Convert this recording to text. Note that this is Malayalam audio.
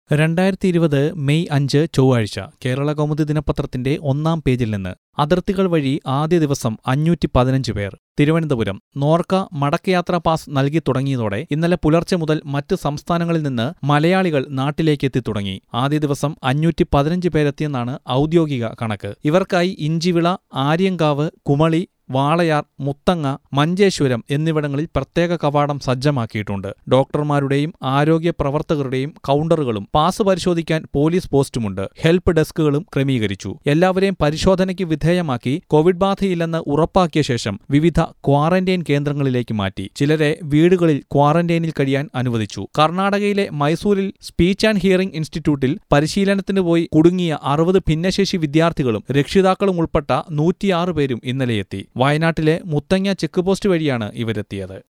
2020 മെയ് 5 ചൊവ്വാഴ്ച കേരള കൗമുദി ദിനപത്രത്തിന്റെ ഒന്നാം പേജിൽ നിന്ന് അതിർത്തികൾ വഴി ആദ്യ ദിവസം 515 പേർ. തിരുവനന്തപുരം നോർക്ക മടക്കയാത്രാ പാസ് നൽകി തുടങ്ങിയതോടെ ഇന്നലെ പുലർച്ചെ മുതൽ മറ്റ് സംസ്ഥാനങ്ങളിൽ നിന്ന് മലയാളികൾ നാട്ടിലേക്ക് എത്തിത്തുടങ്ങി. ആദ്യ ദിവസം 515 പേരെത്തിയെന്നാണ് ഔദ്യോഗിക കണക്ക്. ഇവർക്കായി ഇഞ്ചിവിള, ആര്യങ്കാവ്, കുമളി, വാളയാർ, മുത്തങ്ങ, മഞ്ചേശ്വരം എന്നിവിടങ്ങളിൽ പ്രത്യേക കവാടം സജ്ജമാക്കിയിട്ടുണ്ട്. ഡോക്ടർമാരുടെയും ആരോഗ്യ പ്രവർത്തകരുടെയും കൗണ്ടറുകളും പാസ് പരിശോധിക്കാൻ പോലീസ് പോസ്റ്റുമുണ്ട്. ഹെൽപ്പ് ഡെസ്കുകളും ക്രമീകരിച്ചു. എല്ലാവരെയും പരിശോധനയ്ക്ക് വിധേയമാക്കി കോവിഡ് ബാധയില്ലെന്ന് ഉറപ്പാക്കിയ ശേഷം വിവിധ ക്വാറന്റൈൻ കേന്ദ്രങ്ങളിലേക്ക് മാറ്റി. ചിലരെ വീടുകളിൽ ക്വാറന്റൈനിൽ കഴിയാൻ അനുവദിച്ചു. കർണാടകയിലെ മൈസൂരിൽ സ്പീച്ച് ആൻഡ് ഹിയറിംഗ് ഇൻസ്റ്റിറ്റ്യൂട്ടിൽ പരിശീലനത്തിന് പോയി കുടുങ്ങിയ 60 ഭിന്നശേഷി വിദ്യാർത്ഥികളും രക്ഷിതാക്കളും ഉൾപ്പെട്ട 106 പേരും ഇന്നലെയെത്തി. വയനാട്ടിലെ മുത്തങ്ങ ചെക്ക് പോസ്റ്റ് വഴിയാണ് ഇവരെത്തിയത്.